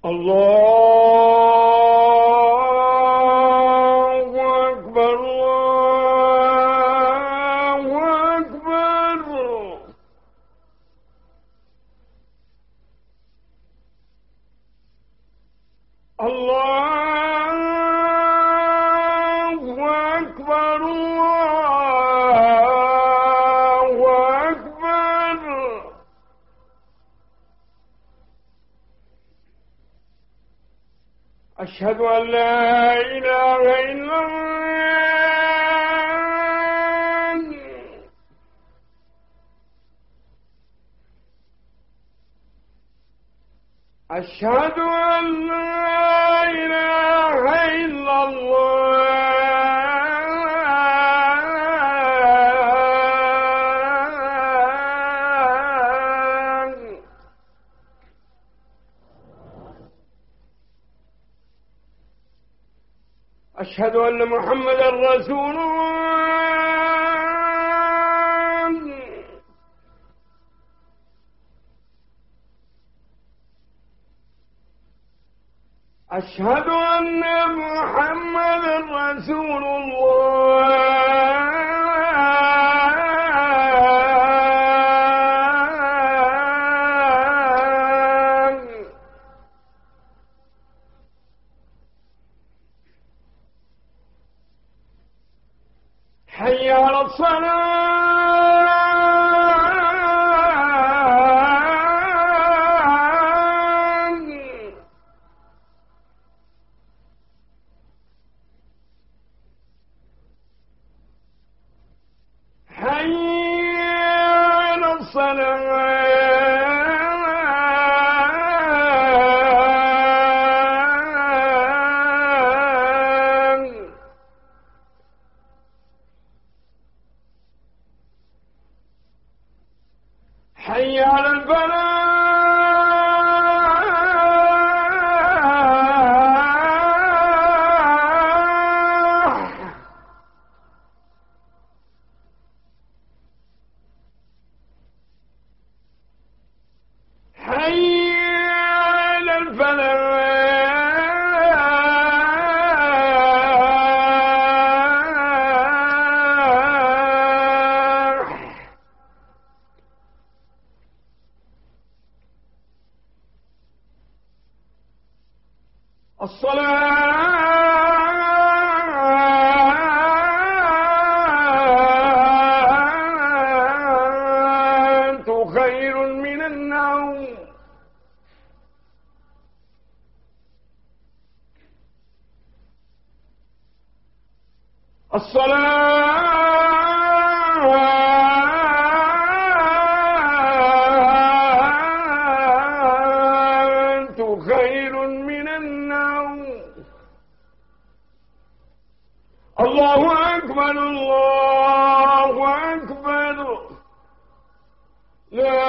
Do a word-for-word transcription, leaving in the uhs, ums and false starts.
الله أكبر الله أكبر. الله أكبر الله أكبر. أشهد أن لا إله إلا الله. أشهد أن لا إله إلا الله. أشهد أن محمدا رسول الله. أشهد أن محمدا رسول الله. حي على الصلاة. حي على الصلاة. حي على الفلاح. حي على الفلاح. الصلاة خير من النوم. الصلاة خير من النوم. الله أكبر الله أكبر. لا